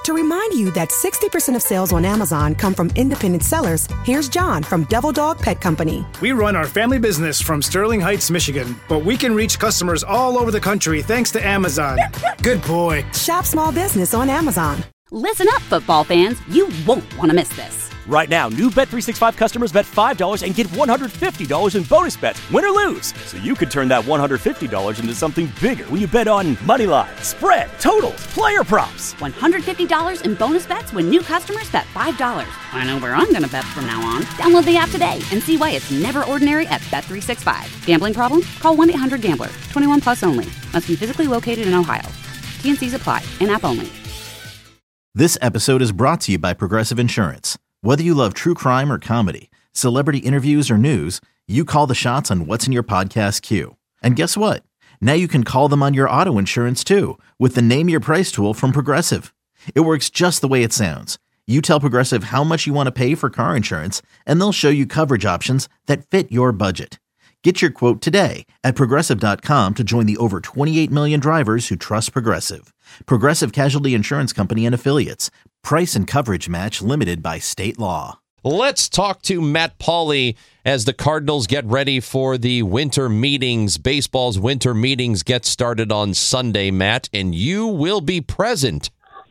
To remind you that 60% of sales on Amazon come from independent sellers, here's John from Devil Dog Pet Company. We run our family business from Sterling Heights, Michigan, but we can reach customers all over the country thanks to Amazon. Good boy. Shop small business on Amazon. Listen up, football fans. You won't want to miss this. Right now, new Bet365 customers bet $5 and get $150 in bonus bets, win or lose. So you could turn that $150 into something bigger when you bet on money line, spread, totals, player props. $150 in bonus bets when new customers bet $5. I know where I'm going to bet from now on. Download the app today and see why it's never ordinary at Bet365. Gambling problem? Call 1-800-GAMBLER. 21 plus only. Must be physically located in Ohio. T&Cs apply. In-app only. This episode is brought to you by Progressive Insurance. Whether you love true crime or comedy, celebrity interviews or news, you call the shots on what's in your podcast queue. And guess what? Now you can call them on your auto insurance too with the Name Your Price tool from Progressive. It works just the way it sounds. You tell Progressive how much you want to pay for car insurance, and they'll show you coverage options that fit your budget. Get your quote today at Progressive.com to join the over 28 million drivers who trust Progressive. Progressive Casualty Insurance Company and Affiliates. Price and coverage match limited by state law. Let's talk to Matt Pauley as the Cardinals get ready for the winter meetings. Baseball's winter meetings get started on Sunday, Matt, and you will be present.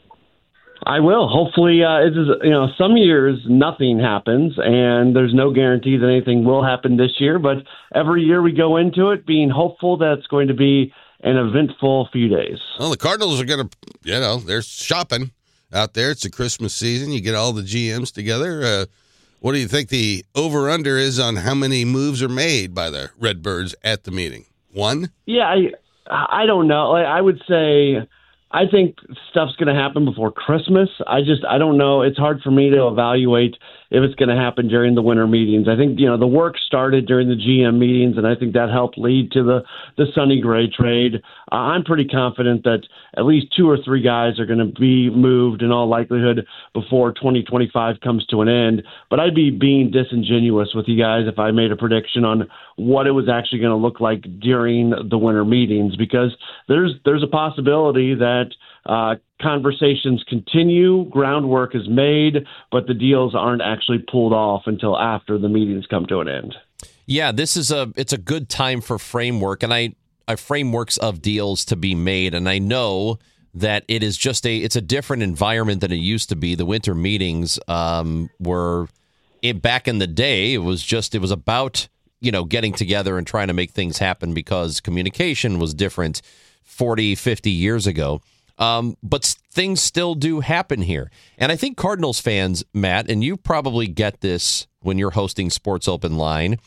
I will. Hopefully, some years nothing happens, and there's no guarantee that anything will happen this year. But every year we go into it being hopeful that it's going to be an eventful few days. Well, the Cardinals are going to, they're shopping out there. It's the Christmas season. You get all the GMs together. What do you think the over-under is on how many moves are made by the Redbirds at the meeting? One? Yeah, I don't know. I would say I think stuff's going to happen before Christmas. I don't know. It's hard for me to evaluate if it's going to happen during the winter meetings. I think, the work started during the GM meetings, and I think that helped lead to the Sonny Gray trade. I'm pretty confident that at least 2 or 3 guys are going to be moved in all likelihood before 2025 comes to an end. But I'd be being disingenuous with you guys if I made a prediction on what it was actually going to look like during the winter meetings, because there's a possibility that conversations continue, groundwork is made, but the deals aren't actually pulled off until after the meetings come to an end. Yeah, it's a good time for framework, and I frameworks of deals to be made, and I know that it is just it's a different environment than it used to be. The winter meetings were back in the day. It was about getting together and trying to make things happen because communication was different 40, 50 years ago. But things still do happen here. And I think Cardinals fans, Matt, and you probably get this when you're hosting Sports Open Line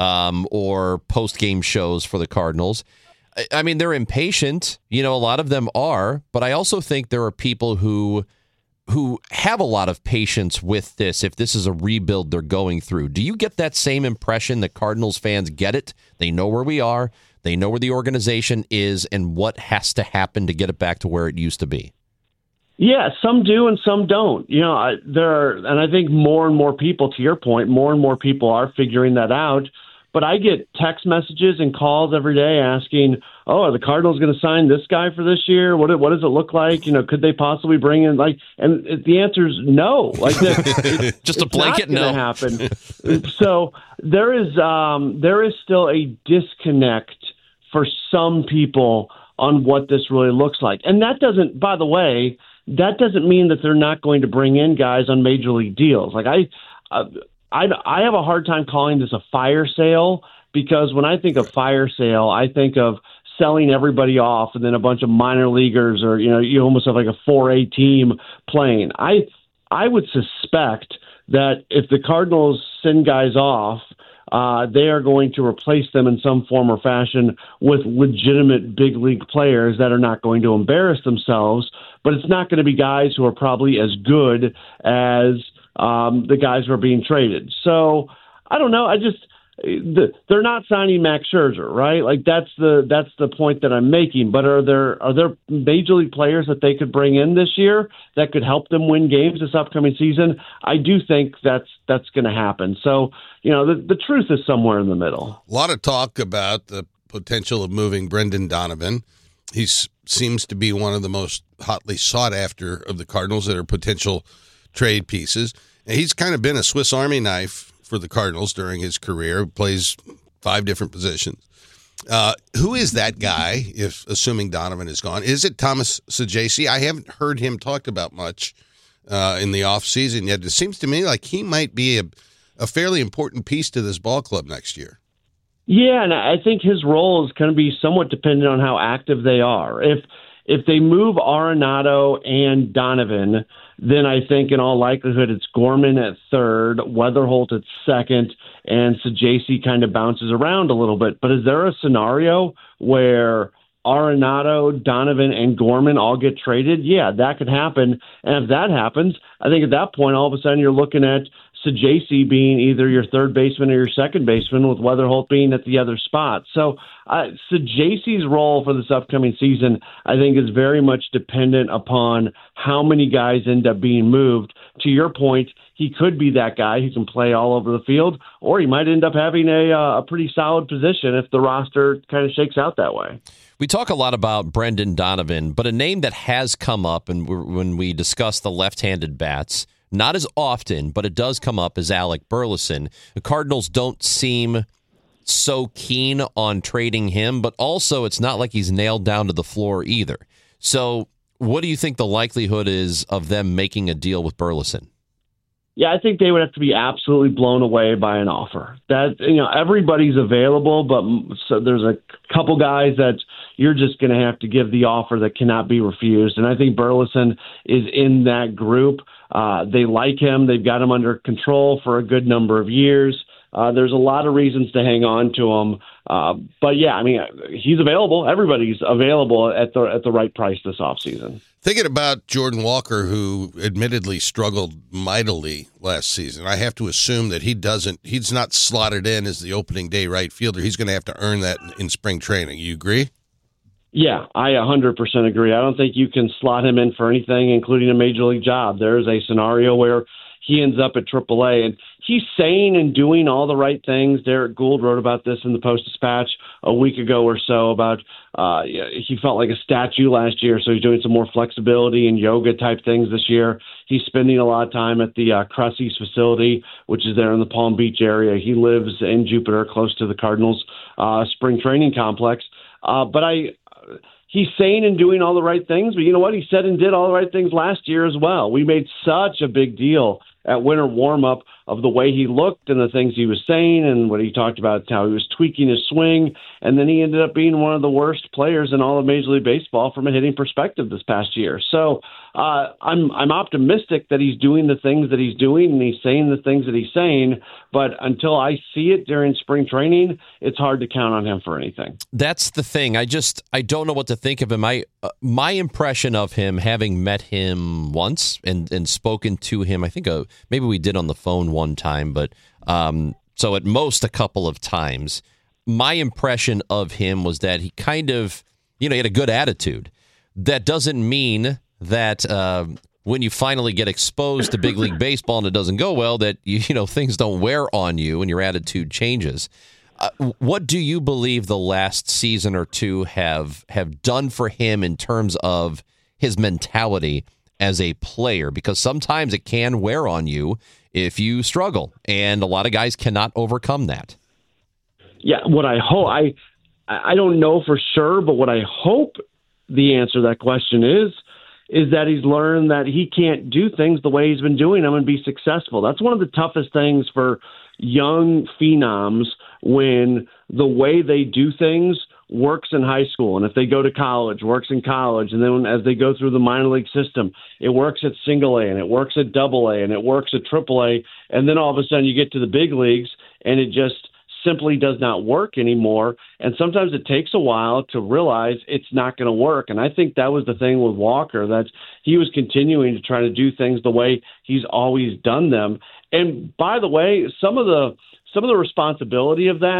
or post-game shows for the Cardinals. I mean, they're impatient. A lot of them are. But I also think there are people who have a lot of patience with this if this is a rebuild they're going through. Do you get that same impression that Cardinals fans get it? They know where we are. They know where the organization is and what has to happen to get it back to where it used to be. Yeah, some do and some don't. And I think more and more people, to your point, more and more people are figuring that out. But I get text messages and calls every day asking, are the Cardinals going to sign this guy for this year? What does it look like? Could they possibly bring in and the answer is no. Just a blanket no. It's not going to happen. So there is still a disconnect for some people on what this really looks like. And that doesn't, by the way, mean that they're not going to bring in guys on major league deals. I have a hard time calling this a fire sale, because when I think of fire sale, I think of selling everybody off and then a bunch of minor leaguers, or you almost have like a 4A team playing. I would suspect that if the Cardinals send guys off, they are going to replace them in some form or fashion with legitimate big league players that are not going to embarrass themselves, but it's not going to be guys who are probably as good as the guys who are being traded. So I don't know. They're not signing Max Scherzer, right? That's the point that I'm making. But are there major league players that they could bring in this year that could help them win games this upcoming season? I do think that's going to happen. So the truth is somewhere in the middle. A lot of talk about the potential of moving Brendan Donovan. He seems to be one of the most hotly sought after of the Cardinals that are potential trade pieces. And he's kind of been a Swiss Army knife for the Cardinals during his career, plays 5 different positions. Who is that guy, if assuming Donovan is gone? Is it Thomas Saggese? I haven't heard him talked about much in the offseason yet. It seems to me like he might be a fairly important piece to this ball club next year. Yeah, and I think his role is going to be somewhat dependent on how active they are. If they move Arenado and Donovan, then I think in all likelihood it's Gorman at third, Weatherholt at second, and Saggese kind of bounces around a little bit. But is there a scenario where Arenado, Donovan, and Gorman all get traded? Yeah, that could happen. And if that happens, I think at that point all of a sudden you're looking at Saggese being either your third baseman or your second baseman, with Weatherholt being at the other spot. So Saggese's role for this upcoming season, I think, is very much dependent upon how many guys end up being moved. To your point, he could be that guy who can play all over the field, or he might end up having a pretty solid position if the roster kind of shakes out that way. We talk a lot about Brendan Donovan, but a name that has come up and when we discuss the left-handed bats, not as often, but it does come up, as Alec Burleson. The Cardinals don't seem so keen on trading him, but also it's not like he's nailed down to the floor either. So what do you think the likelihood is of them making a deal with Burleson? Yeah, I think they would have to be absolutely blown away by an offer. That, everybody's available, but so there's a couple guys that you're just going to have to give the offer that cannot be refused. And I think Burleson is in that group. They like him. They've got him under control for a good number of years. There's a lot of reasons to hang on to him. But yeah, I mean, he's available. Everybody's available at the right price this offseason. Thinking about Jordan Walker, who admittedly struggled mightily last season, I have to assume that he's not slotted in as the opening day right fielder. He's going to have to earn that in spring training. You agree? Yeah, I 100% agree. I don't think you can slot him in for anything, including a major league job. There's a scenario where he ends up at AAA, and he's saying and doing all the right things. Derek Gould wrote about this in the Post-Dispatch a week ago or so about he felt like a statue last year, so he's doing some more flexibility and yoga type things this year. He's spending a lot of time at the Crussies facility, which is there in the Palm Beach area. He lives in Jupiter, close to the Cardinals spring training complex. He's saying and doing all the right things, but you know what? He said and did all the right things last year as well. We made such a big deal at winter warm-up of the way he looked and the things he was saying and what he talked about, how he was tweaking his swing, and then he ended up being one of the worst players in all of Major League Baseball from a hitting perspective this past year. So I'm optimistic that he's doing the things that he's doing and he's saying the things that he's saying, but until I see it during spring training, it's hard to count on him for anything. That's the thing. I don't know what to think of him. My impression of him, having met him once and spoken to him, I think maybe we did on the phone one time, but so at most a couple of times, my impression of him was that he kind of, he had a good attitude. That doesn't mean that when you finally get exposed to big league baseball and it doesn't go well, that things don't wear on you and your attitude changes. What do you believe the last season or two have done for him in terms of his mentality as a player? Because sometimes it can wear on you if you struggle, and a lot of guys cannot overcome that. Yeah, what I hope, I don't know for sure, but what I hope the answer to that question is that he's learned that he can't do things the way he's been doing them and be successful. That's one of the toughest things for young phenoms, when the way they do things works in high school, and if they go to college, works in college, and then as they go through the minor league system, it works at single A, and it works at double A, and it works at triple A, and then all of a sudden you get to the big leagues, and it just simply does not work anymore. And sometimes it takes a while to realize it's not going to work. And I think that was the thing with Walker, that he was continuing to try to do things the way he's always done them. And by the way, some of the responsibility of that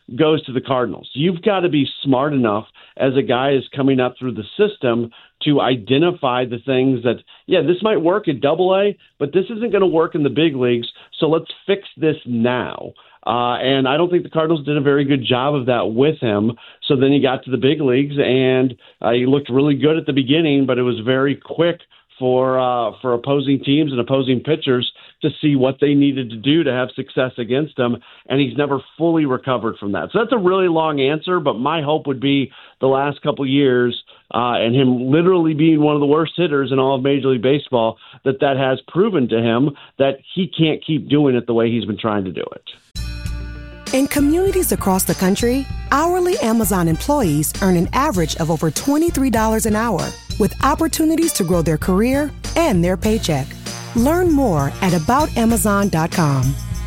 goes to the Cardinals. You've got to be smart enough as a guy is coming up through the system to identify the things that, this might work at AA, but this isn't going to work in the big leagues, so let's fix this now. And I don't think the Cardinals did a very good job of that with him. So then he got to the big leagues, and he looked really good at the beginning, but it was very quick for opposing teams and opposing pitchers to see what they needed to do to have success against him, and he's never fully recovered from that. So that's a really long answer, but my hope would be the last couple of years and him literally being one of the worst hitters in all of Major League Baseball, that has proven to him that he can't keep doing it the way he's been trying to do it. In communities across the country, hourly Amazon employees earn an average of over $23 an hour, with opportunities to grow their career and their paycheck. Learn more at aboutamazon.com.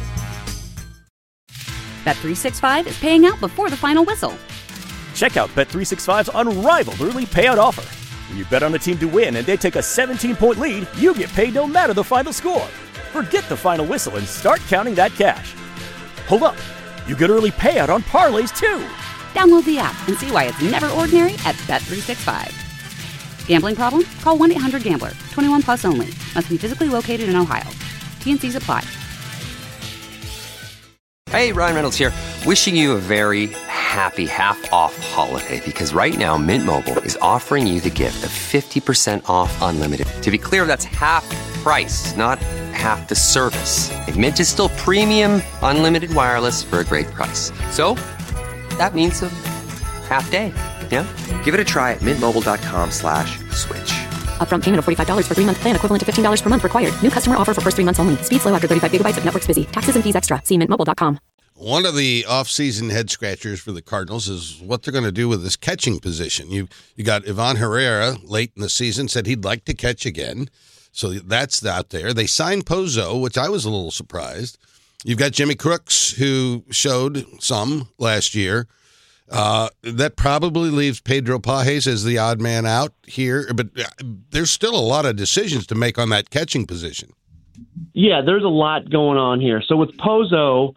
Bet365 is paying out before the final whistle. Check out Bet365's unrivaled early payout offer. When you bet on a team to win and they take a 17-point lead, you get paid no matter the final score. Forget the final whistle and start counting that cash. Hold up. You get early payout on parlays, too. Download the app and see why it's never ordinary at Bet365. Gambling problem? Call 1-800-GAMBLER. 21 plus only. Must be physically located in Ohio. T&Cs apply. Hey, Ryan Reynolds here. Wishing you a very happy half-off holiday, because right now Mint Mobile is offering you the gift of 50% off unlimited. To be clear, that's half price, not half the service. Mint is still premium unlimited wireless for a great price. So that means a half day. Yeah? Give it a try at mintmobile.com/switch. Upfront payment of $45 for 3-month plan, equivalent to $15 per month required. New customer offer for first 3 months only. Speed slow after 35 gigabytes if network's busy. Taxes and fees extra. See mintmobile.com. One of the off-season head scratchers for the Cardinals is what they're going to do with this catching position. You got Ivan Herrera late in the season, said he'd like to catch again. So that's out there. They signed Pozo, which I was a little surprised. You've got Jimmy Crooks, who showed some last year. That probably leaves Pedro Pages as the odd man out here. But there's still a lot of decisions to make on that catching position. Yeah, there's a lot going on here. So with Pozo,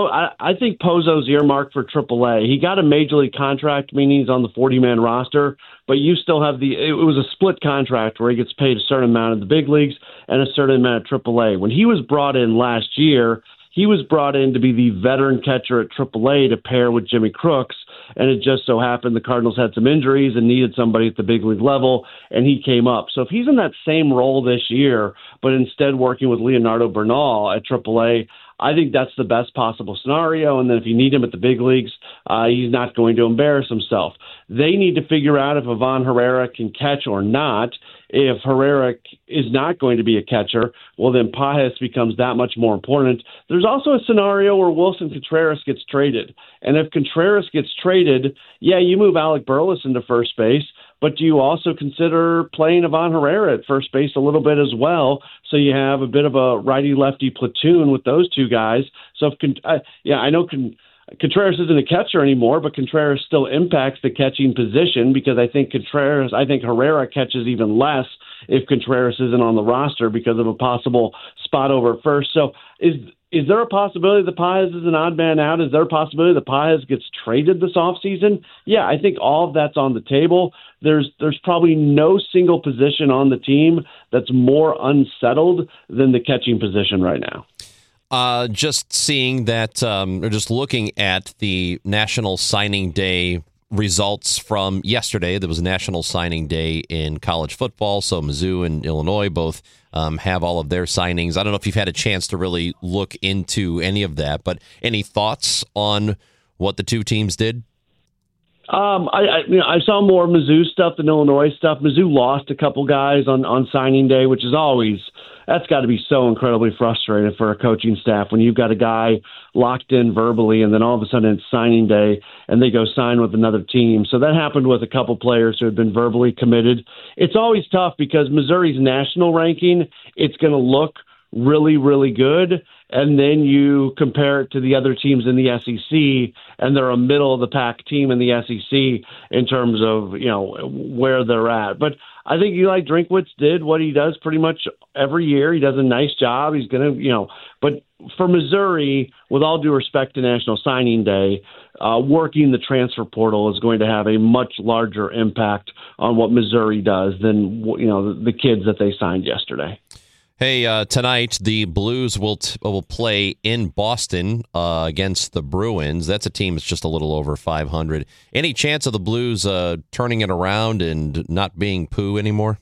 I think Pozo's earmarked for AAA. He got a major league contract, meaning he's on the 40-man roster, but you still have it was a split contract where he gets paid a certain amount in the big leagues and a certain amount at AAA. When he was brought in last year, he was brought in to be the veteran catcher at AAA to pair with Jimmy Crooks, and it just so happened the Cardinals had some injuries and needed somebody at the big league level, and he came up. So if he's in that same role this year, but instead working with Leonardo Bernal at AAA, I think that's the best possible scenario. And then if you need him at the big leagues, he's not going to embarrass himself. They need to figure out if Ivan Herrera can catch or not. If Herrera is not going to be a catcher, well, then Pages becomes that much more important. There's also a scenario where Wilson Contreras gets traded. And if Contreras gets traded, you move Alec Burleson into first base, but do you also consider playing Ivan Herrera at first base a little bit as well? So you have a bit of a righty-lefty platoon with those two guys. So I know Contreras isn't a catcher anymore, but Contreras still impacts the catching position because I think Herrera catches even less if Contreras isn't on the roster because of a possible spot over at first. So is there a possibility that Pages is an odd man out? Is there a possibility that Pages gets traded this offseason? Yeah, I think all of that's on the table. There's probably no single position on the team that's more unsettled than the catching position right now. Just seeing that, or just looking at the National Signing Day results from yesterday. There was a National Signing Day in college football, so Mizzou and Illinois both have all of their signings. I don't know if you've had a chance to really look into any of that, but any thoughts on what the two teams did? I saw more Mizzou stuff than Illinois stuff. Mizzou lost a couple guys on signing day, which is that's got to be so incredibly frustrating for a coaching staff when you've got a guy locked in verbally and then all of a sudden it's signing day and they go sign with another team. So that happened with a couple players who had been verbally committed. It's always tough because Missouri's national ranking, it's going to look really, really good, and then you compare it to the other teams in the SEC, and they're a middle-of-the-pack team in the SEC in terms of, where they're at. But I think Eli Drinkwitz did what he does pretty much every year. He does a nice job. He's going to, but for Missouri, with all due respect to National Signing Day, working the transfer portal is going to have a much larger impact on what Missouri does than, the kids that they signed yesterday. Hey, tonight the Blues will play in Boston against the Bruins. That's a team that's just a little over 500. Any chance of the Blues turning it around and not being poo anymore?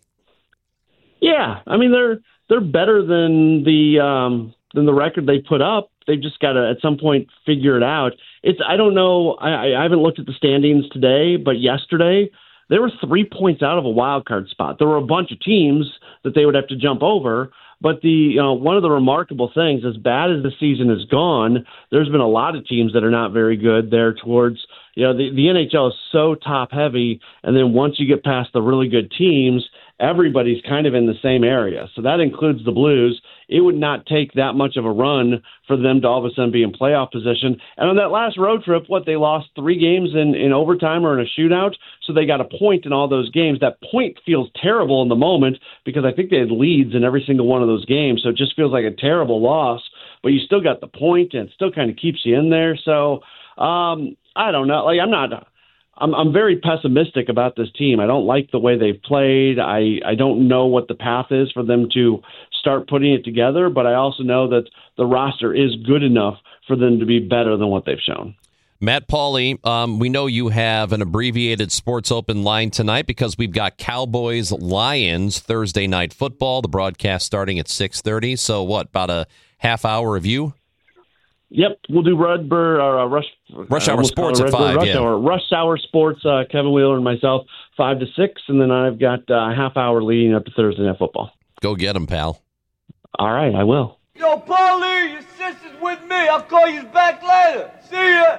Yeah, I mean they're better than the record they put up. They've just got to at some point figure it out. I don't know. I haven't looked at the standings today, but yesterday they were 3 points out of a wild card spot. There were a bunch of teams that they would have to jump over. But one of the remarkable things, as bad as the season has gone, there's been a lot of teams that are not very good there towards, the NHL is so top heavy. And then once you get past the really good teams, everybody's kind of in the same area. So that includes the Blues. It would not take that much of a run for them to all of a sudden be in playoff position. And on that last road trip, they lost 3 games in overtime or in a shootout. So they got a point in all those games. That point feels terrible in the moment because I think they had leads in every single one of those games. So it just feels like a terrible loss, but you still got the point and it still kind of keeps you in there. So I don't know. I'm very pessimistic about this team. I don't like the way they've played. I don't know what the path is for them to start putting it together, but I also know that the roster is good enough for them to be better than what they've shown. Matt Pauley, we know you have an abbreviated Sports Open line tonight because we've got Cowboys-Lions Thursday night football, the broadcast starting at 6:30. So what, about a half hour of you? Yep, we'll do Rush Hour Sports at 5. Rush Hour Sports, Kevin Wheeler and myself, 5 to 6, and then I've got a half hour leading up to Thursday Night Football. Go get them, pal. All right, I will. Yo, Paulie, your sister's with me. I'll call you back later. See ya.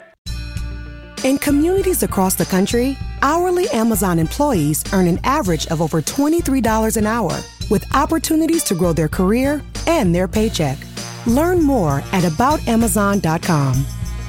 In communities across the country, hourly Amazon employees earn an average of over $23 an hour, with opportunities to grow their career and their paycheck. Learn more at aboutamazon.com.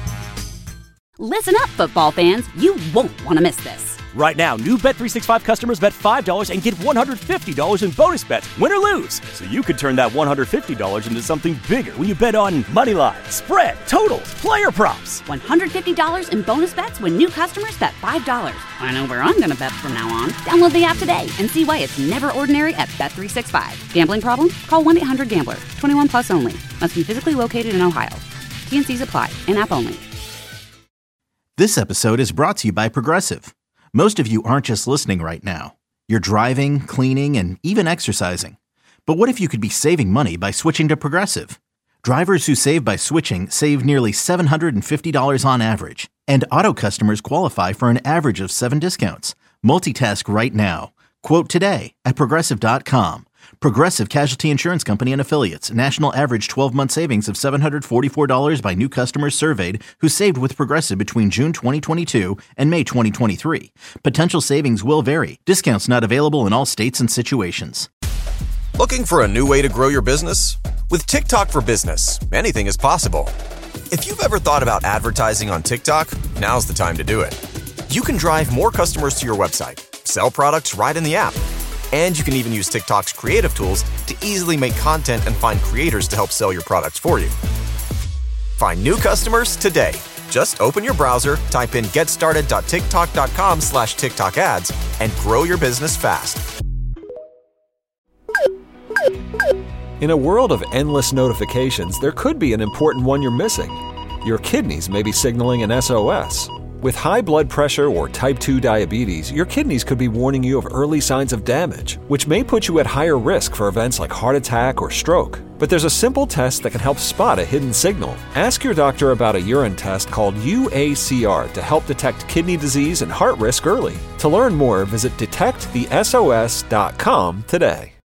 Listen up, football fans. You won't want to miss this. Right now, new Bet365 customers bet $5 and get $150 in bonus bets, win or lose. So you could turn that $150 into something bigger when you bet on moneyline, spread, totals, player props. $150 in bonus bets when new customers bet $5. I know where I'm going to bet from now on. Download the app today and see why it's never ordinary at Bet365. Gambling problem? Call 1-800-GAMBLER. 21 plus only. Must be physically located in Ohio. T&Cs apply. In-app only. This episode is brought to you by Progressive. Most of you aren't just listening right now. You're driving, cleaning, and even exercising. But what if you could be saving money by switching to Progressive? Drivers who save by switching save nearly $750 on average. And auto customers qualify for an average of 7 discounts. Multitask right now. Quote today at Progressive.com. Progressive Casualty Insurance Company and Affiliates. National average 12-month savings of $744 by new customers surveyed who saved with Progressive between June 2022 and May 2023. Potential savings will vary. Discounts not available in all states and situations. Looking for a new way to grow your business? With TikTok for Business, anything is possible. If you've ever thought about advertising on TikTok, now's the time to do it. You can drive more customers to your website, sell products right in the app, and you can even use TikTok's creative tools to easily make content and find creators to help sell your products for you. Find new customers today. Just open your browser, type in getstarted.tiktok.com/TikTok ads, and grow your business fast. In a world of endless notifications, there could be an important one you're missing. Your kidneys may be signaling an SOS. With high blood pressure or type 2 diabetes, your kidneys could be warning you of early signs of damage, which may put you at higher risk for events like heart attack or stroke. But there's a simple test that can help spot a hidden signal. Ask your doctor about a urine test called UACR to help detect kidney disease and heart risk early. To learn more, visit detectthesos.com today.